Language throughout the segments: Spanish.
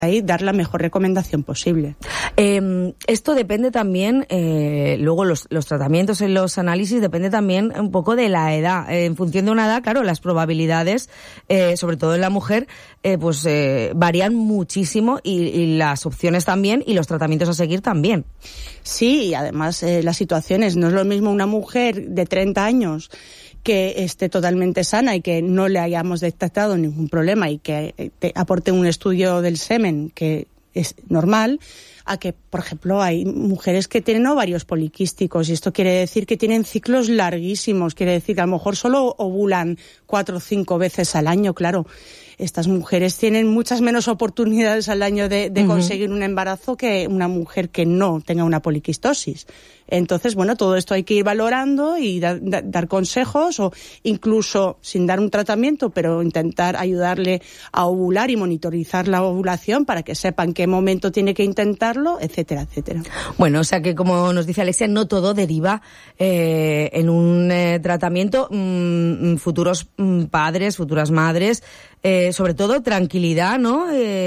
ahí dar la mejor recomendación posible. Esto depende también, luego los tratamientos en los análisis depende también un poco de la edad. En función de una edad, claro, las probabilidades, sobre todo en la mujer, varían muchísimo y las opciones también y los tratamientos a seguir también. Sí, y además las situaciones, no es lo mismo una mujer de 30 años que esté totalmente sana y que no le hayamos detectado ningún problema y que te aporte un estudio del semen que es normal, a que, por ejemplo, hay mujeres que tienen ovarios poliquísticos y esto quiere decir que tienen ciclos larguísimos, quiere decir que a lo mejor solo ovulan 4 o 5 veces al año, claro. Estas mujeres tienen muchas menos oportunidades al año de conseguir un embarazo que una mujer que no tenga una poliquistosis. Entonces, bueno, todo esto hay que ir valorando y dar consejos o incluso sin dar un tratamiento, pero intentar ayudarle a ovular y monitorizar la ovulación para que sepa en qué momento tiene que intentarlo, etcétera, etcétera. Bueno, o sea que como nos dice Alexia, no todo deriva en un tratamiento. Futuros padres, futuras madres, sobre todo tranquilidad, ¿no?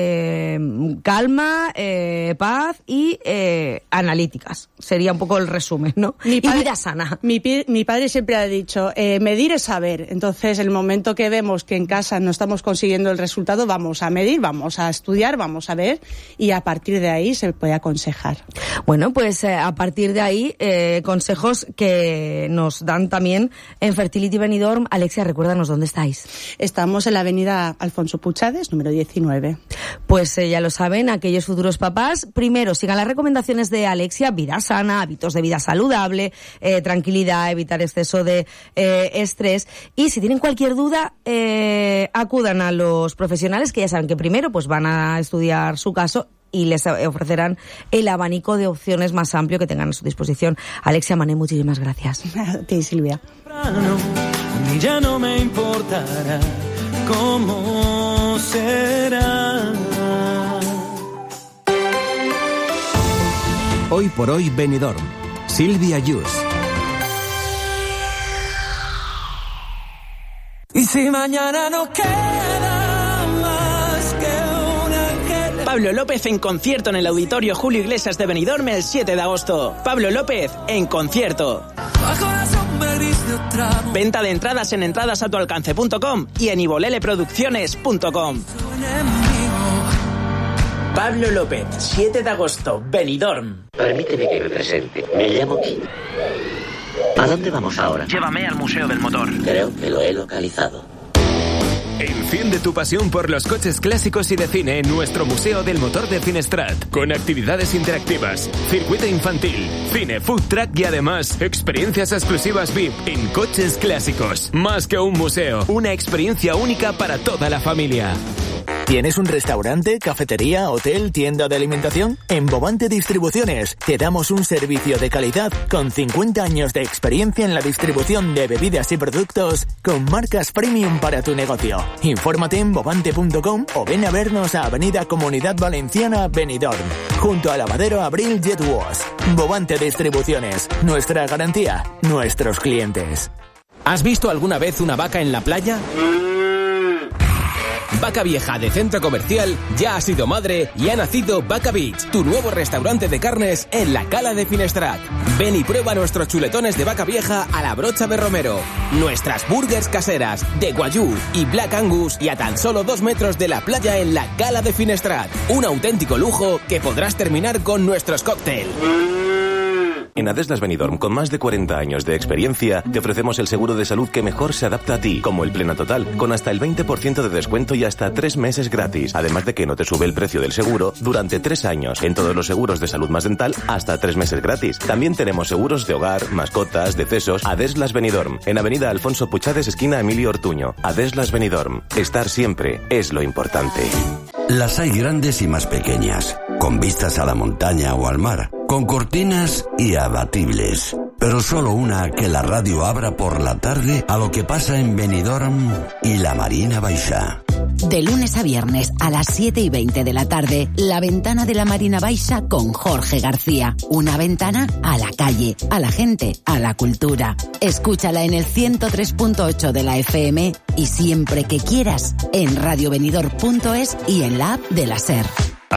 Calma, paz y analíticas. Sería un poco el resumen, ¿no? Y vida sana. Mi padre siempre ha dicho, medir es saber. Entonces, el momento que vemos que en casa no estamos consiguiendo el resultado, vamos a medir, vamos a estudiar, vamos a ver y a partir de ahí se puede aconsejar. Bueno, pues a partir de ahí, consejos que nos dan también en Fertility Benidorm. Alexia, recuérdanos dónde estáis. Estamos en la avenida Alfonso Puchades, número 19. Pues ya lo saben, aquellos futuros papás, primero sigan las recomendaciones de Alexia, vida sana, hábitos de vida saludable, tranquilidad, evitar exceso de estrés, y si tienen cualquier duda, acudan a los profesionales que ya saben que primero pues van a estudiar su caso y les ofrecerán el abanico de opciones más amplio que tengan a su disposición. Alexia Mané, muchísimas gracias. A ti, Silvia. Ya no me importará cómo será. Hoy por hoy Benidorm. Silvia Yus. Y si mañana no queda más que un ángel. Pablo López en concierto en el Auditorio Julio Iglesias de Benidorm el 7 de agosto. Pablo López en concierto. Bajo la sombra gris de otra voz. Venta de entradas en entradasatualcance.com y en iboleleproducciones.com. Pablo López, 7 de agosto, Benidorm. Permíteme que me presente. Me llamo Kim. ¿A dónde vamos ahora? Llévame al Museo del Motor. Creo que lo he localizado. Enciende tu pasión por los coches clásicos y de cine en nuestro Museo del Motor de Finestrat, con actividades interactivas, circuito infantil, cine, food truck y además experiencias exclusivas VIP en coches clásicos. Más que un museo, una experiencia única para toda la familia. ¿Tienes un restaurante, cafetería, hotel, tienda de alimentación? En Bovante Distribuciones te damos un servicio de calidad con 50 años de experiencia en la distribución de bebidas y productos con marcas premium para tu negocio. Infórmate en bovante.com o ven a vernos a Avenida Comunidad Valenciana, Benidorm, junto a Lavadero Abril Jet Wash. Bovante Distribuciones, nuestra garantía, nuestros clientes. ¿Has visto alguna vez una vaca en la playa? Vaca Vieja de Centro Comercial ya ha sido madre y ha nacido Vaca Beach, tu nuevo restaurante de carnes en la Cala de Finestrat. Ven y prueba nuestros chuletones de vaca vieja a la brocha de romero, nuestras burgers caseras de Guayú y Black Angus y a tan solo 2 metros de la playa en la Cala de Finestrat. Un auténtico lujo que podrás terminar con nuestros cócteles. En Adeslas Benidorm, con más de 40 años de experiencia, te ofrecemos el seguro de salud que mejor se adapta a ti, como el Plena Total, con hasta el 20% de descuento y hasta 3 meses gratis. Además de que no te sube el precio del seguro durante 3 años. En todos los seguros de salud más dental, hasta 3 meses gratis. También tenemos seguros de hogar, mascotas, decesos. Adeslas Benidorm, en Avenida Alfonso Puchades, esquina Emilio Ortuño. Adeslas Benidorm, estar siempre es lo importante. Las hay grandes y más pequeñas, con vistas a la montaña o al mar, con cortinas y abatibles. Pero solo una que la radio abra por la tarde a lo que pasa en Benidorm y la Marina Baixa. De lunes a viernes a las 7:20 de la tarde, La Ventana de la Marina Baixa con Jorge García. Una ventana a la calle, a la gente, a la cultura. Escúchala en el 103.8 de la FM y siempre que quieras en radiobenidorm.es y en la app de la SER.